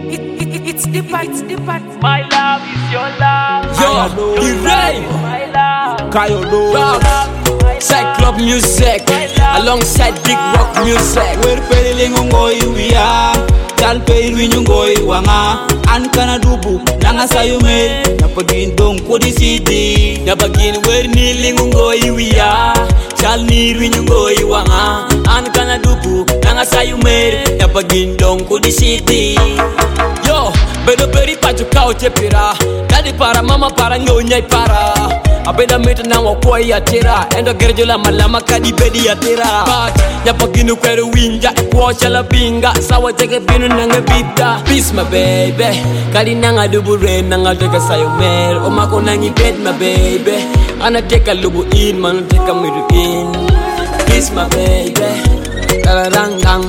It's the part. My love is your love. Yo, the rain. My love. Kayolo. Cyclop music alongside Big Rock music. We're pedaling on Goya. Tal pay winungoi wanga. An kana dubu. Nanga sayume. Napagin dong kodi city. Nabagin we're kneeling on Goya. Tal ni winungoi wanga. An kana dubu. Nanga sayume. Nabagin dong kodi city. Yo, bedo beri paju kau tepira. Kadi para mama para nyonyai para. Abeda meta na wakoi ya tira. Endo gerjola malama kadi bedi ya tira. But nyapaginu kweru winja. Kuosha la binga. Sawa teke binu nanga bita. Peace my baby. Kadi nanga dubu re nanga teka sayo mer. Omako nangi bed my baby. Ana teka lubu in manu teka miru in. Peace my baby. Talarang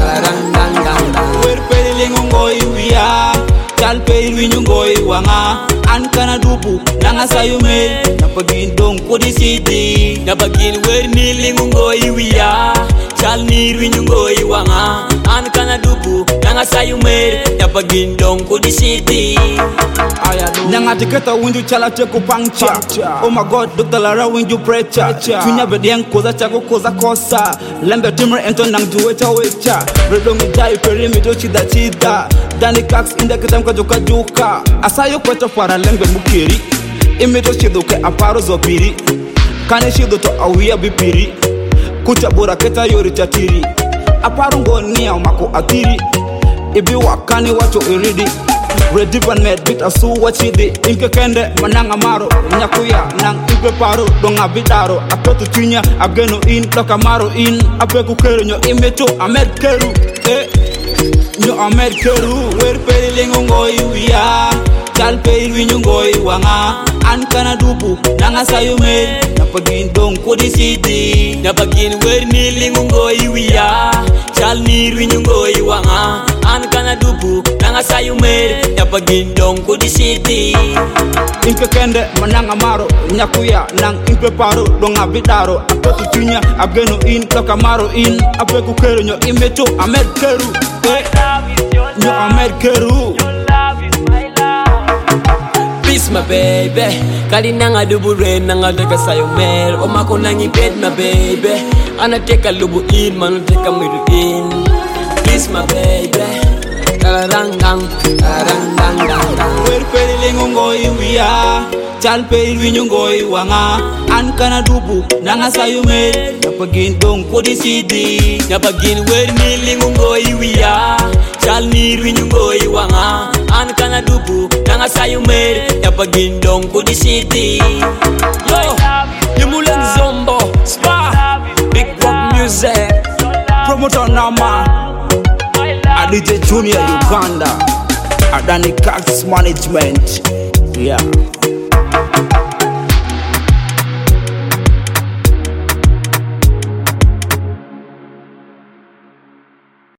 We're pedaling on Goya. Tal pay winungoi wanga. An kana dubu. Nanga sayume. Napagin dong kodi city. Nabagin we're kneeling on Goya. Tal ni winungoi wanga. An kana dubu. Nanga sayume. Nabagin dong kodi city. Nanga tiketa winju chala cheko pangcha. Oh my god, Dr. Lara winju precha. Tunya bediang koza chako koza kosa. Lembe timre ento nang juwecha wecha. Redongi jai perimito chida chida. Dani kax inda kitam kajoka joka. Asayo kweto para lembe mukiri. Imito chido ke aparo zopiri. Kane shido to awia bipiri. Kucha bora keta yori chatiri. Aparo ngoni ya mako atiri. Ibi wakani wacho iridi. Ready ban med bit asu wachidi. Inke kende mananga maro. Nyakuya nang ipe paro. Donga bidaro. Apetu tunya ageno in. Loka maro in. Apeku keru nyo imeto amed keru. Nyo amed keru. We're pedaling on Goya. Tal pay winungoi wanga. An kana dubu. Nanga sayume. Napagin dong kodi city. Nabagin we're kneeling on Goya. Tal ni winungoi wanga. An kana dubu. Nanga sayume. Nabagin dong kodi city. Inke kende mananga maro. Nyakuya nang impe paro. Donga bidaro. Apetu tunya ageno in. Loka maro in. Apeku keru nyo imeto amed keru. Love is your Nyo love. amed keru. Your love is my love. Peace my baby. Kali nanga dubu re nanga teka sayo mer. Omako nangi bed my baby. Ana teka lubu in manu teka miru in. Peace my baby. Talarang. We're pedaling on Goya. Tal pay winungoi wanga. An kana dubu. Nanga sayume. Napagin dong kodi city. Nabagin we're kneeling on Goya. Tal ni winungoi wanga. An kana dubu. Nanga sayume. Nabagin dong kodi city. Yo, Yumulang Zombo. Spa. Big Rock music. Promoter Nama. DJ Junior Uganda. Adani Cax Management. Yeah.